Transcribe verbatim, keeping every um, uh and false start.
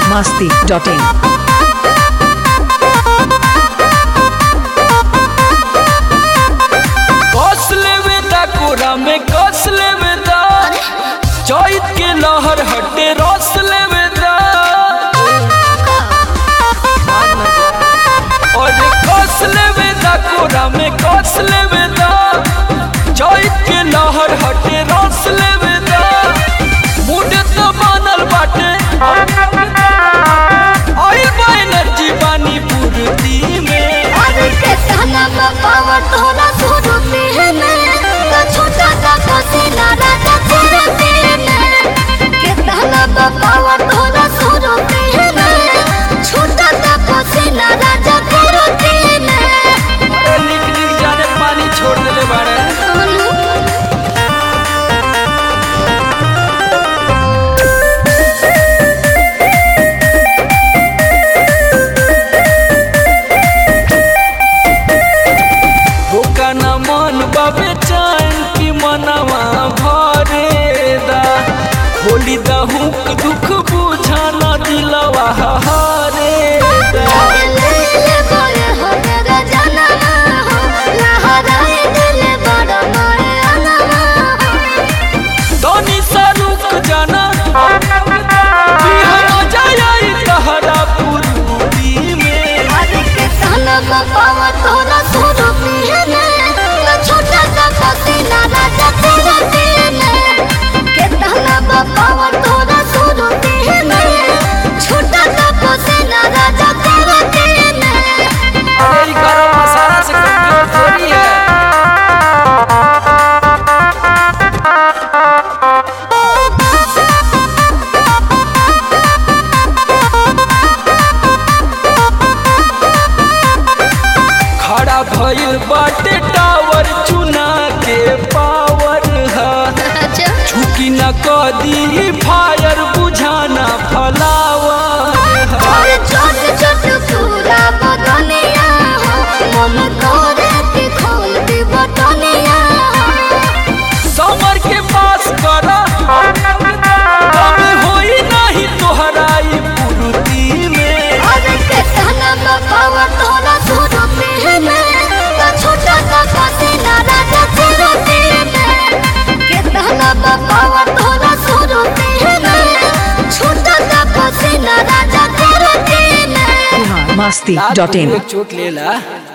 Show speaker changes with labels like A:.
A: masti dot in.
B: कोरा में कस ले बेदा चैत के लहर हटे रस ले बेदा और कस ले बेदा कोरा में कस ले बेदा चैत के लहर हटे रस ले बेदा मूड तो बनल बाटे आइल बा एनर्जी पानी पूर्ति में
C: अरे के कहना पावर तोरा सुरती है मैं छोटा सा पसीना राजा सुरती में कितना पावर थोड़ा सुरती है मैं छोटा सा पसीना राजा सुरती में
B: लिख लिख जाने पानी छोड़ देले बाड़े होका न मन बाबे चान की मनवा भरेदा होली दहुक दुख बुझा न दिलवा हरेदा तनी सा रुक जाना बिहन जाई तहरा पूर्वी में
C: पावर तोरा सुरती है मैं छोटा सा पसीना राजा सुरती में कितना पावर तोरा सुरती है मैं छोटा सा पसीना राजा सुरती में
B: अरे गरम मसाला से कमजोर थोड़ी है खड़ा भइल बाटे टावर चुना के पावर है झुकी न कदी फायर बुझाना फलावर
C: और छोट छोट पूरा बदनिया मन करे के खोल दे बटनिया
B: समर के पास करा कभी होई नहीं तोहराई पूर्ति में
C: अरे के कहना पावर तोरा सुरती है मैं छोटा सा पसीना राजा सुरती में कितना पावर तोरा सुरती है मैं छोटा सा पसीना राजा सुरती में
A: masti dot in.
B: चोट लेला।